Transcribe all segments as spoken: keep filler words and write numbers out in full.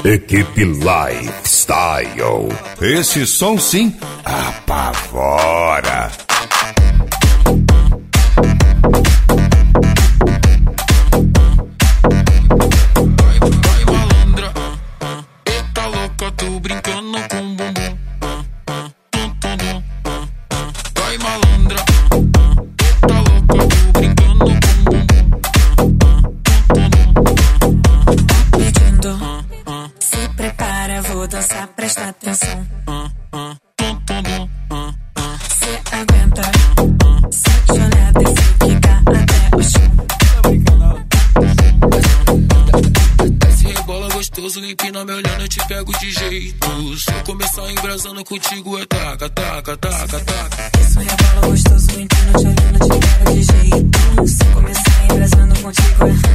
Equipe Lifestyle. Esse som sim apavora. Contigo é taca, taca, taca, taca. Isso rebola gostoso, empina te olhando, te quero de jeito. Se começar embrasando contigo é...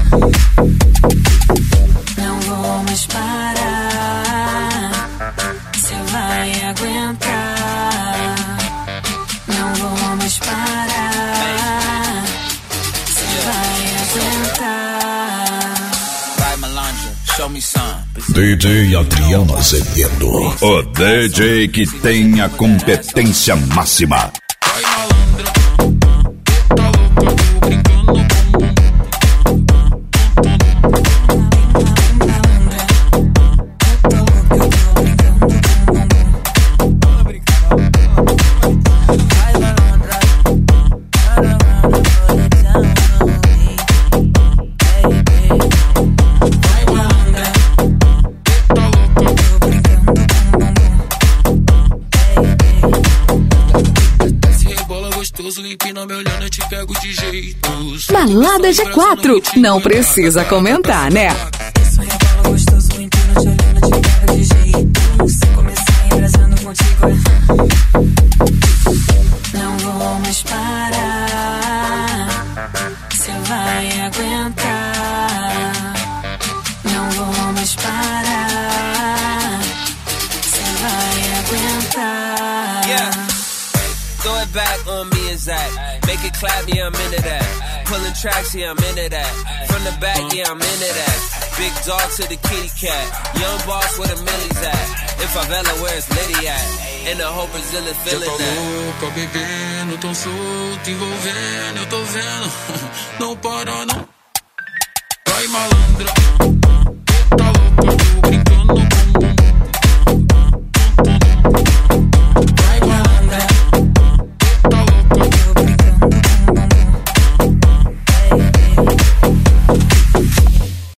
Não vou mais parar, cê vai aguentar. Não vou mais parar, cê vai aguentar. Vai, malandro, show me some. D J Adriano Azevedo, o D J que tem a competência máxima. Balada G quatro, não precisa comentar, né? Isso rebola gostoso, empina te olhando, te quero de jeito. Se começar embrasando contigo é... Não vou mais parar, cê vai aguentar. Não vou mais parar, cê vai aguentar. Yeah, throw it back on me and Zach. Make it clap, yeah, I'm into that. Pulling tracks, yeah, I'm into that. From the back, yeah, I'm into that. Big dog to the kitty cat. Young boss where the millies at. In favela, where's Liddy at? And the whole Brazil is feeling that. Já tá louca, bebendo, tão solto, envolvendo, eu tô vendo. Não para, não. Vai, malandra.